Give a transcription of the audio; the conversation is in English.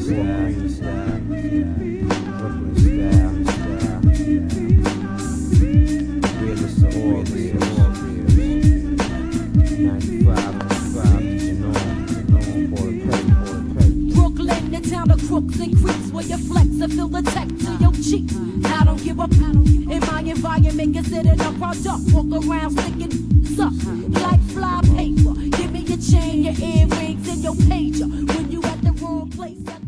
Brooklyn, the town of crooks and creeps, where you flex and feel the tech to your cheek. I don't give up. In my environment, considered a product. Walk around sticking up like fly paper. Give me your chain, your earrings, and your pager. When you at the wrong place.